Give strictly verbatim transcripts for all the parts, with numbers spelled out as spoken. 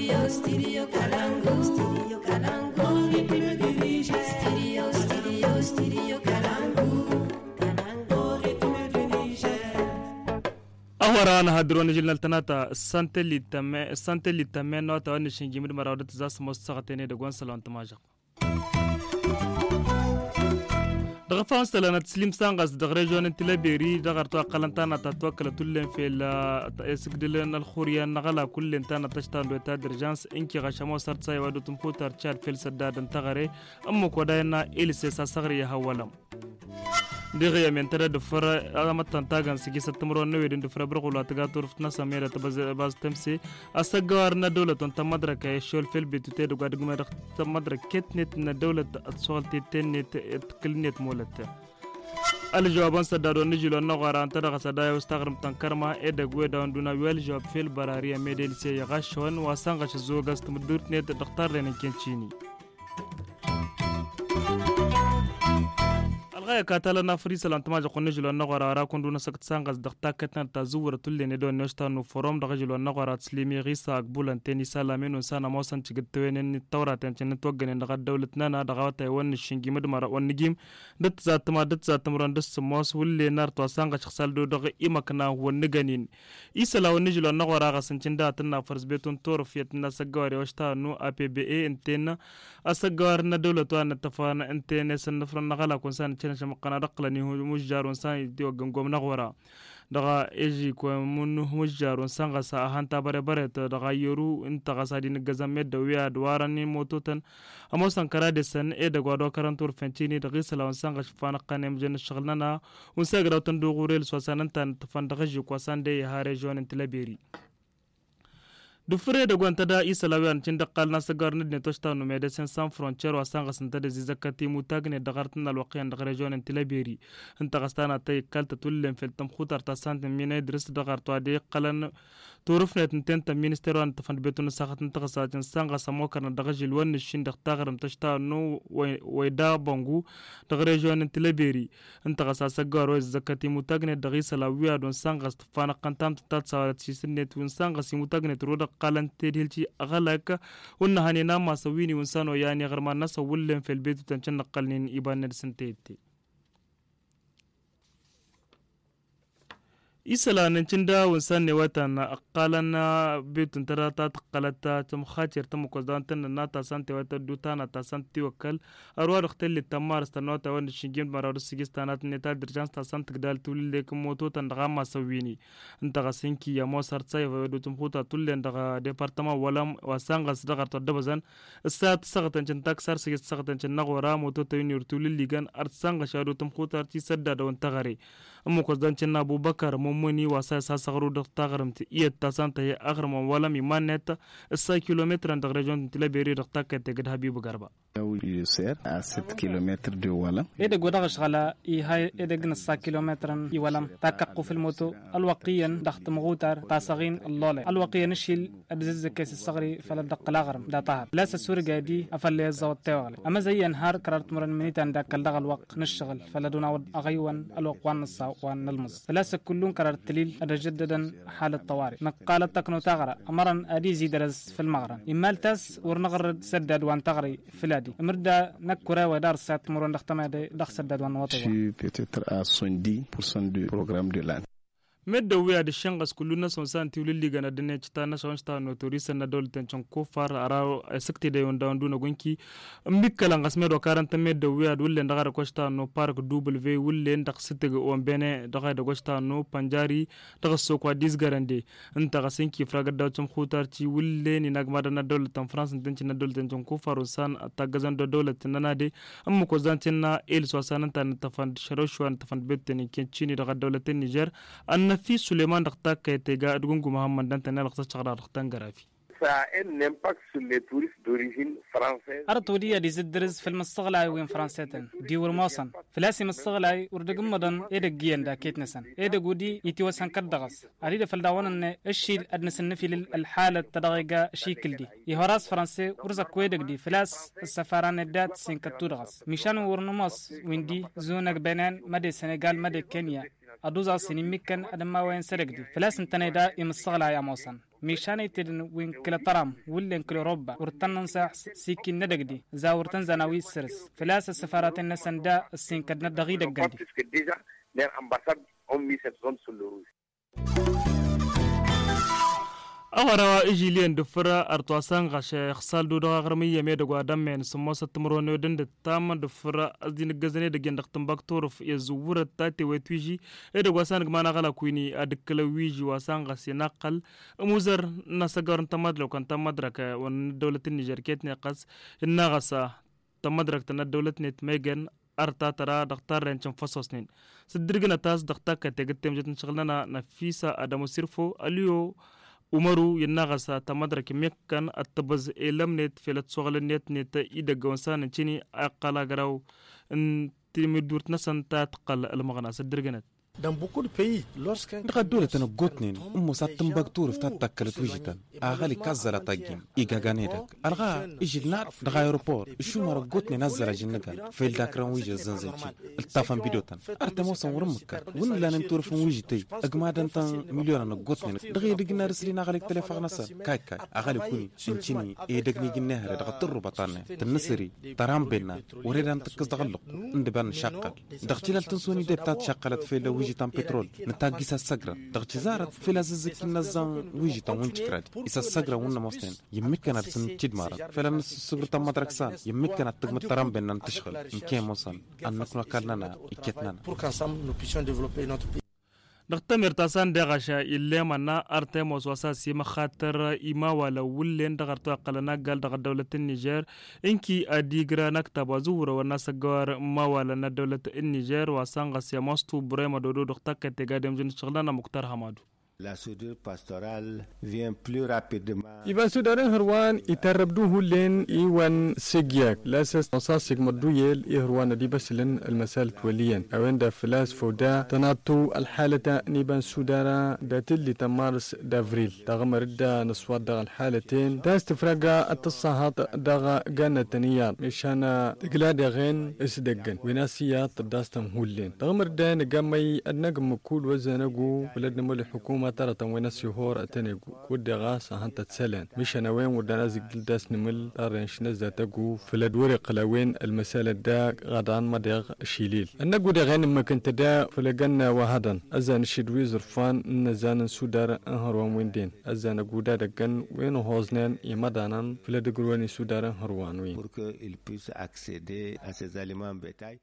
Studio, studio Kalangu, studio Kalangu, ritme du Niger. Studio, studio, studio Kalangu, Kalangu, ritme du Niger. awara na hadron jilnal tanata santeli tame santeli tame nota wani shingimid marawdat zas mostaqatene de gonsalon tamajaq daga France lana taslim sangas daga region tilaberi daga to qalantana tatwakala tullen fi la esgdilan alkhuriya nagala kullen tana tashtan do ta d'urgence inki gashamo sartsa yawadu tumputar chad fil sadadan tagare amma kodayna ilse sa sagri hawalam diga ya mentara da fara amatan tagan sigi satumro nawedin da fara burqula taga turftna samira tabaz tamsi asagawar na dawlatan ta madraka ya shol fil bitute da gadguma da ta madraket net na dawlat atsolti tenet klnet molata al jawaban sadado nijilo na qara anta daga sadaya ustagrim tankarma e da gweda nduna wel jawab fil barariya medel se ya gashon wasan gash zogas tumdurt net daktar ren kenchini غاية كاتالا فريسة لانتماج قني جلو النغورة راكون دون سكت سانغاز دغتا كتنا تزور تولي ندون نشتانو فروم دغ جلو النغورة تسليمي غيسا قبولا تاني سالامين ونسانا موسان تشغتوين ان التورة تنشن نتوغن دغا دولتنا دغا تايوان الشنجي مدمارا ونجيم دت زات ما دت زات مران دس موس ولي نار تواسانغا شخصال دو دغ إمكنا ونغنين إيسا لاو نجلو النغورة غاسنشن داتنا فرز بيتون تورف يتنا سقواري وشتانو أ بي بي اي انتنا أسقوارنا دولتوانا تفانا انتنا سنفرن نغالا كونسان شمقنا رقلني مجار ونسان ديو غنغوم نغورا دغا ايجي كو من مجار ونسان غسا هانتا بري بري دغا يرو انت غسا دي نغزام مد ويا دوارني موتوتن اموسان كراد سن اي دغوا دو كارنتور فنتيني دغيسلا ونسان غش فانا قنم جن شغلنا ونساغرا تندو غوريل سوسان تن تفن دغجي كوسان دي هاري جون انتلابيري dufure da gwanta da isa lawan cin da qalna sagar ne toshta no medecins sans frontières wasan gasanta da zizakati mutagne da gartna alwaqiyan da region tilaberi anta gastana tay kalta tullen fil tam khutar ta sant min idris da garto adi qalan turufnet tenta ministero an tafand betun saxat ntaxatin sanga samokarna da gajil wan shin da tagaram toshta no wayda bangu da region tilaberi anta gasa sagar wa zakati mutagne da gisala wiya don sanga fana qantam ta tsawat sinet won sanga simutagne turu قالن تدهلتي أغلق ونهاني نام سويني ونسانو يعني غير ما الناس ولن في البيت تنشن قلنين إبان سنتيتي isala nan cinda wansan ne wata na akalan na bitun tara ta taqalata tum khatir tum ko dan tan na ta sante wata duta na ta santi wakal arwa rxtel tamar stanota wan shingim marar sigistanat ne ta dirjan ta sant gdal tulle ko moto tan daga masawini nta gasinki ya mosar tsay wa dutum khuta tulle daga departement wala wasanga sdaga to dabazan sat sagatan cin taksar sigis sagatan cin nagora moto tawni urtul ligan arsanga shadu tum khuta ti sadda da wan tagare amma ko dan cin abubakar moni wasa sa sagru da tagaramti iya tasanta ya aghram wala mi maneta sa kilomètre en région tilaberi da takete gad habibu garba il sert à sept kilomètres de wala ede goda shgala i hay ede gna sa kilomètre i walam takaqu في الموتو الوقيا ضغط مغوتر تاسغين اللولي الوقيا نشيل ادزز كيس الصغري فلا دق لاغرم دا طهر لا سوري قادي افل يزوت تيوغلي اما زي نهار قررت مرن منيت عندك الدغ الوقت نشتغل فلا دون اغيون الوقوان الصا وان المز ثلاثه كلهم قررت تليل أتجددا حالة طوارئ نقالة تكنو تغرى أمرا أديزي درس في المغرب إمال تاس ورنغرد سدد وان تغري في الادي مردا نكورا ودار سات مرون دختما دخ سدد وان وطوا je suis peut-être à soixante-dix pour cent du programme de l'année medda wiya de shangas kuluna son santi ulili gana dene chita na shonsta no torisa na dol tenchon ko far ara sekti de on dawn duna gonki mbikala ngas medo quarante medda wiya dulle ndagara kosta no park w wulle ndak sitege on bene daga de kosta no panjari daga sokwa dis garande nta gasenki fraga da chum khutar ci wulle ni nagmada na dol tan france tenchi na dol tenchon ko faro san tagazan do dawlat nanade amma ko zantina el so sananta tafand sharoshwan tafand beteni kenchini daga dawlat niger an في سليمان دقتك تيجا دقونكم محمد دانت نال قصة شغلة دقتان غرافي. Ça a un impact sur les touristes d'origine française. أرتودية دي زدرز في المستغلاي وين فرنسيتن دي ورموسن فلاسي مستغلاي وردقم مدن إيدا جيان دا كيتنسن إيدا قودي يتوسن كدغس أريد فلداوان أن الشيء أدنسن في الحالة تدغيقا شيكل دي يهراس فرنسي ورزا كويدك دي فلاس السفاران الدات سنكتو دغس مشان ورنموس وين دي زونك بينان مدى سنغال مدى كينيا أدوزا سيني مكان أدما وين سرقدي فلاس انتني دا يمصغلا يا موسان ميشان يتدن وين كلا ترام ولا كلا ربع ورتنن ساح سيكي ندقدي زاورتن زناوي السرس فلاس السفارات النسن دا السين كدنا دغي دقدي les ambassades ont mis cette zone sur le rouge. awara ijilian dufra artwasan gashe khsal do dagarmi yeme de gwadam men sumosa tumrono dende tam dufra azin gazane de gendak tambaktor ya zuwura tate wetwiji e de gwasan gmana gala kuini adkala wiji wasan gase naqal muzar nasagar tamad lo kan tamadraka wan dawlat niger ketne qas nagasa tamadrak tan dawlat net megen arta tara daktar renchan fasosnin sidirgna tas dakta ka tegetem jetin shaghlana nafisa adamu sirfo aliyo umaru yannagasa tamadrak mekkan attabaz elamnet felat sogalnet net ida gonsan chini aqala garaw timidurt nasan tatqal almaghna sidirgna Dans beaucoup de pays, lorsqu'un ndaga dole tana gotnin ummu satum baktur fta takkalat wijitan agali kazzala tagim igaganeda alga ijilna daga aeroport shumara gotnin nazala jinnagal fel dakran wiji zanzanchi altafan bidotan artamo san wurum makka wun lanan turfun wijitay agmadan tan milyon na gotnin daga digna rislina gali telefon sa kay kay agali kuni inchini e dagni ginne hare daga turru batanne tanasri taram benna wuridan takkas dagallo indiban shaqqal dagtilal tansuni debtat shaqqalat fel ويجي بترول نتاقيس السجرة تغتزارت في لاززك النظام ويجي تونش كراد إذا السجرة ونا مستين يمكن أرسل تجد مارا فلان السجرة تام مدركسان يمكن أتقم الترام بيننا نتشغل إنكي موصل أن نكون كارنا إكتنا نختمر تاسان دغشا إلا منا أرتموس وساسي مخاطر إما ولا ولين دغرتو أقلنا قال دغ دولة النيجر إنكي أديغرا نكتب زورا والناس قوار ما ولا دولة النيجر وسانغسيا مستو بريما دودو دغتاك تقادم جن شغلنا مختار حمادو. La soudure pastorale vient plus rapidement. Iban sudaran harwan itarabdu hulen iwan sigyak lasas nasasig maduyel ihwan dibaslen المسائل توليا اوين دا فلاس فودا تناطو الحالة نيبان سودارا داتل تمارس دافريل دغمر دا نصوات دا الحالتين دا استفراغا التصاهات دا غانا تنيار مشانا تقلاد غين اسدقن وناسيات داستم هولين دغمر دا نقامي النقم كل وزنقو ولدنا مول الحكومة ترى تموينس يهور أتني كود غاس هانت تسلن مش أنا وين ودنا زقل داس نمل أرنش نزة تجو في الدور قلاوين المسألة دا غدان مدغ شيليل أنا جود غين ما كنت دا في لجنة وهذا أزان شدوي زرفان نزان سودار هروان وين دين أزان جودا دجن وين هوزنان يمدانا في لدقرواني سودار هروان وين. Pour qu'ils puissent accéder à ces aliments bétail.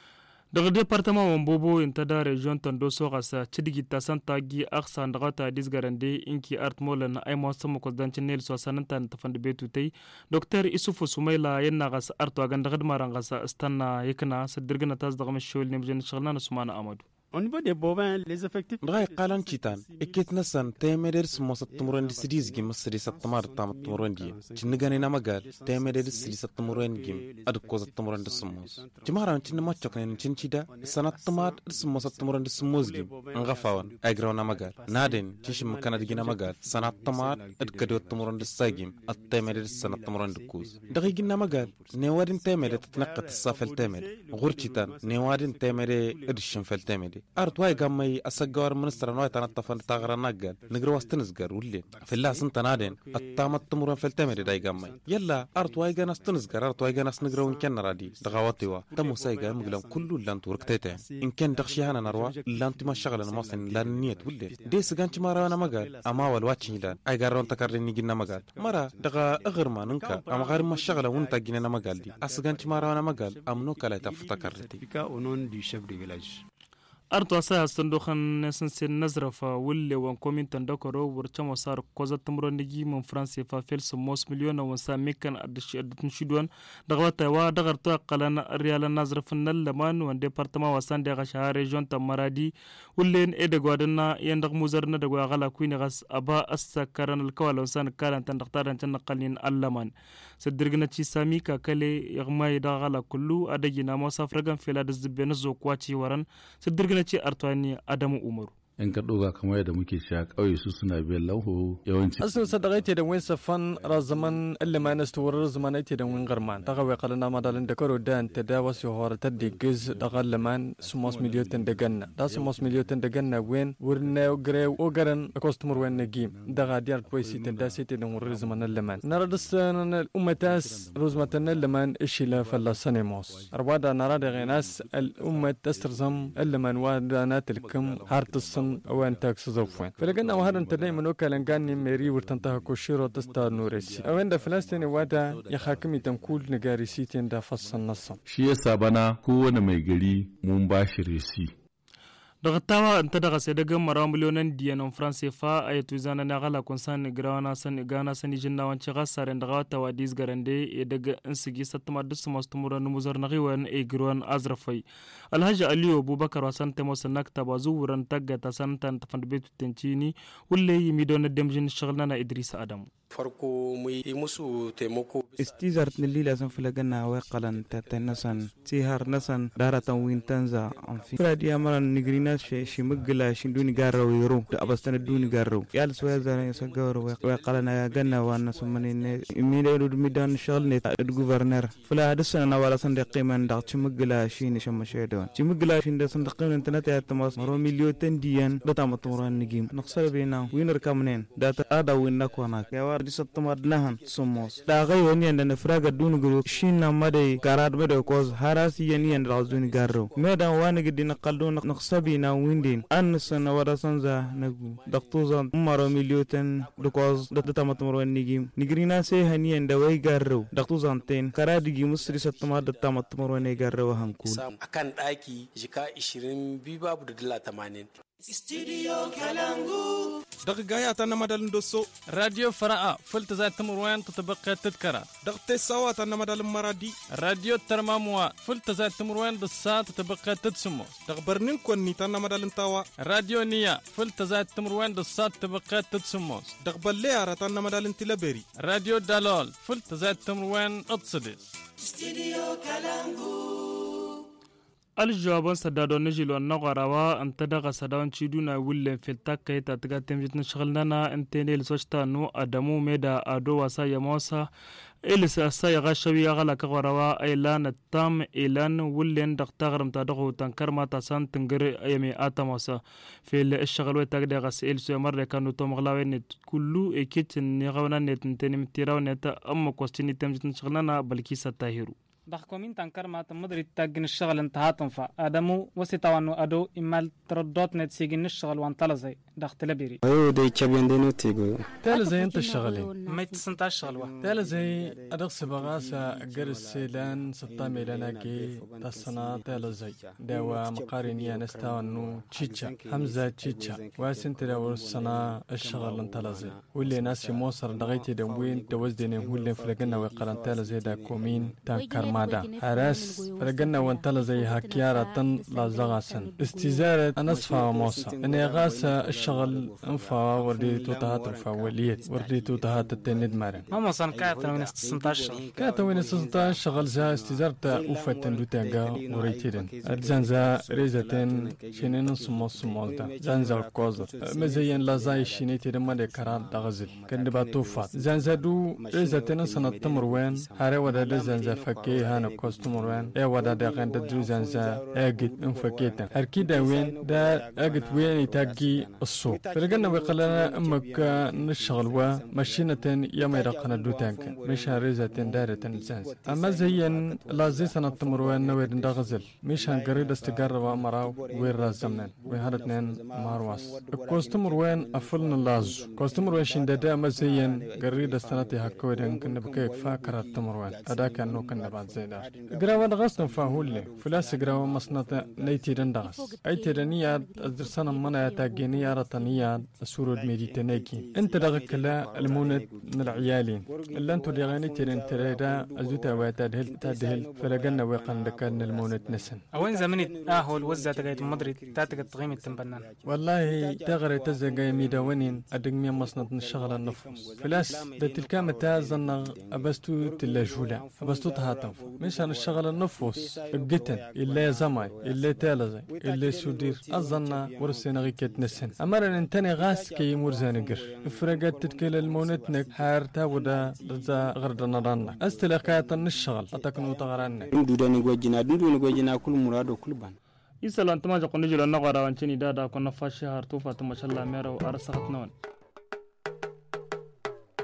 daga departement wambobo intada region tando sogasa chidigi tasanta gi aksa ndagata disgarande inki art molan ay mo samo ko dan chenel so sananta tafande betutay docteur isufu sumayla yenna gas arto aganda gadmaranga sa stanna yekna sadirgna tas daga mashol nimjen shaghlana sumana amadu. Au niveau des bovins, les effectifs. غاي قالن تشيتان اكيت نسان تيميدرس موسط تمرن دي سديز جيم سدي ستمار تام تمرن دي تشنغاني نماغال تيميدرس سدي ستمرن جيم ادكوز تمرن دي سموس جماران تشن ما تشكن تشنشيدا سنات تمار سموس تمرن دي سموس جيم انغفاون اغرو نماغال نادن تشم كان دي نماغال سنات تمار ادكدو تمرن دي سايجيم التيميدرس سنات تمرن دي كوز دغي جي نماغال نيوادن تيميد تتنقط الصافل تيميد غورتشيتان نيوادن تيميد ادشن فل تيميد أرتواي قامي أسجار منستر نوع تنطفن تغرى نجار نجرو واستنزجر ولين في الله سنت نادين التامت تمرن في التمر داي قامي يلا أرتواي جانا استنزجر أرتواي جانا نجرو إن كان رادي دغواتيوا تمو سايجا مقلم كله لان توركتته إن كان دخشيهنا نروى لان تما شغل المصن لان نيت ولين دي سجان تمارا أنا مقال أما والواتشين لان أي جارون تكرر نيجينا مقال مرة دغا أغر ما ننكا أما غير ما شغل وانت جينا مقال دي أسجان تمارا أنا مقال أمنو كلا تفتكرتي أرتو أساها صندوقاً نسنسين نزرفا واللي وانكومين تندوكرو ورچم وصار قوزة تمرو نجي من فرنسي فافيل سموس مليون وانسا ميكان أدتنشدوان دغواتا وا دغرتو أقلان ريالا نزرفن اللمان وان ديبارتما واسان ديغا شهر ريجون تمرادي واللين إدغوادنا يندغ موزرنا دغوا غالا كوين غاس أبا أساكران الكوالا وانسان كالان تندختاران تنقلين اللمان سدرغنا تي سامي كاكالي يغماي دغالا كلو أدجينا موسى فرغان فيلا دزبين زوكواتي وران سدرغنا تي أرتواني أدمو أمرو in ka doga kamar yadda muke sha kauye su suna biyan lanho yawanci asin sadaqaiti da win safan razaman illa ma nastawar zamanaiti da win garman daga wai qalana madalan da karo dan tadawas horata digiz daga laman sumos milyotin da ganna da sumos milyotin da ganna wen wurna gre o garan customer wen nagim daga diyar toisi da siti da wur zaman laman naradsan ummatas rozmatan laman ishila falla sanemos arbada narada غناس الأمة تسترزم اللمن وادانات الكم هارتصن وان تاكس زوفين فلقنا وهذا انت دايما وكالن كان ميري ورتنتها كوشيرو تستا نوريسي او عند فلسطين وادا يحاكمي تنكول نغاريسيتين دا فصل نصم شي سابانا كوانا ميغري مباشريسي daga tawa anta daga sai daga mara miliyonan diyanan france fa ay tuzana na gala konsan grawana san gana san jinna wanci gasar daga tawa dis garande e daga insigi satma dus mastumura numuzar na giwan e gron azrafai alhaji aliyo abubakar wasan tamo sanak tabazu wuran tagga ta santan tafand betu tencini ulle yimi don demjin shagalna na idrisa adam farko mu yi musu taimako istizar nilila san filagana wa qalan tatanasan tihar nasan daratan wintanza amfi fradi amaran nigrina she shimgla shinduni garrawiro da abastana duni garraw yal soya zara sa gawro wa qalana ganna wa nasumani ne imine do midan shalne ad gouverneur fala hadasana na wala san de qiman da chimgla shini shama shedon chimgla shin da san da qiman tanata ya tamas maro milyoten diyan da tamaturan nigim naqsal bina winar kamnen da ta ada winna kwana di sattamad nahan somos da gai wani yanda na fraga dunu guru shinna madai karad bada koz harasi yani yanda razuni garro medan wani gidi na qaldo na naqsabi na windin an sana wada sanza nagu daqtuza maro milyoten do koz da tamat maro nigim nigrina se hani yanda wai garro daqtuza anten karadigi musri sattamad da tamat maro ne garro hankul akan daki jika ishirin biyu babu da dala tamanin Studio Kalangu دق جاية أنا مدال ندوسو راديو فراء فلت ذات تمروان تتبقى تذكرة دق تساوات أنا مدال مرادي راديو ترماموا فلت ذات تمروان دسات تتبقى تتسمو دق برنين كوني تانا مدال انتاوا راديو نيا فلت ذات تمروان دسات تتبقى تتسمو دق بليارة تانا مدال انتلابيري راديو دالول فلت ذات تمروان اتصدس Studio Kalangu الجوابان سدادو نجيلو النغراوا انت دغا سداون تشيدونا ويلن في التاكاي تاتغا تمجتنا شغلنا انتيني لسوشتانو ادمو ميدا ادو واسا يموسا إلس أسايا غشوي أغلا كغراوا إيلان التام إيلان ويلن دغتاغرم تادغو تنكرما تاسان تنغر أيمي آتاموسا في الشغل ويتاقدي غس إلسو يمر كانو تومغلاوي نت كلو إكيت نغونا نت نتيني متيراو نت أمو كوستيني تمجتنا شغلنا بلكيسا تاهيرو دخكمين تنكر ما تمدري تاجن الشغل انتهاتهم فا آدمو وسيتوانو أدو إمال تردوت نت سيجن الشغل وانطلزي دخت لبيري أيوة دي كابين دينو تيجو تالزي انت الشغلين ما يتسنت الشغل وا تالزي أدرس بغاسة جرس سيلان ستا ميلاناكي تصنا تالزي دوا مقارنية نستوانو تشيتشا حمزة تشيتشا واسنت دور السنة الشغل انطلزي واللي ناس يموصر دغيتي دوين دوز دينين واللي فلقنا ويقرن تالزي دا كومين تنكر مادا هراس رجعنا وانتلا زي هكيارة تن لازغاسن استزارة أنصفا موسى إن غاسة الشغل انفا وردي توتهات الفاوليات وردي توتهات التند مارن ما موصل كاتو من ستاشر كاتو من ستاشر شغل زا استزارة أوفة لوتاجا وريتيرن الزنزا ريزتين شنين سمو سمو دا زنزا الكوزر مزين لازاي شينيتي رمالي كرال دغزل كندبا توفات زنزا دو ريزتين سنة تمروين هاري ودا زنزا فكي هانا كوستمران اي ودا دغن دجوزان زا اجت انفكيتا اركيدا وين دا اجت وين يتاجي الصوت فلقنا بقلنا امك نشغل وا ماشينه يما يرقنا دوتانك مش ريزتين دارة زانز اما زين لازم سنه تمروان نويد دغزل مش هنقريد استقر وامراو وين رازمنا وهرتنين مارواس كوستمروان افلنا لاز كوستمروان شنددا ما زين قريد استنتي هكويدن كنا بكيك فاكره تمروان هذا كانه كنا بعد زيدار جراوان غصن فاهولي فلاس جراوان مصنطة نيتيرن دغس أي تيرانيات أدرسنا منا تاجينيا رتنيات سورود ميديتناكي أنت دغك لا المونة من العيالين اللي أنتو دغاني تيرن تريدا أزوتا واتادهل تادهل فلقنا ويقن لكان المونة نسن أوين زمني آهول وزة تجايت مدري تاتك تغيم التنبنان والله تغري تزجاي ميداونين أدقمي مصنط نشغل النفوس فلاس ده تلك متى زن أبستو تلاجولا أبستو تهاتم مش هنشتغل النفوس الجتن اللي زماي اللي تالزي اللي سودير أظن ورسينا غيكت نسن أمرنا انتني غاس كي مرزانقر فرقات تتكيل المونتنك حارتا ودا رزا غردنا رانا استلاقات النشغل أتكنو تغرانا دوداني وجنا دوداني وجنا كل مراد وكل بان يسأل أنت ما جاكو نجي لنا غرا وانشيني دادا كنا فاشي هارتوفا تمشى الله ميرو أرسخت نون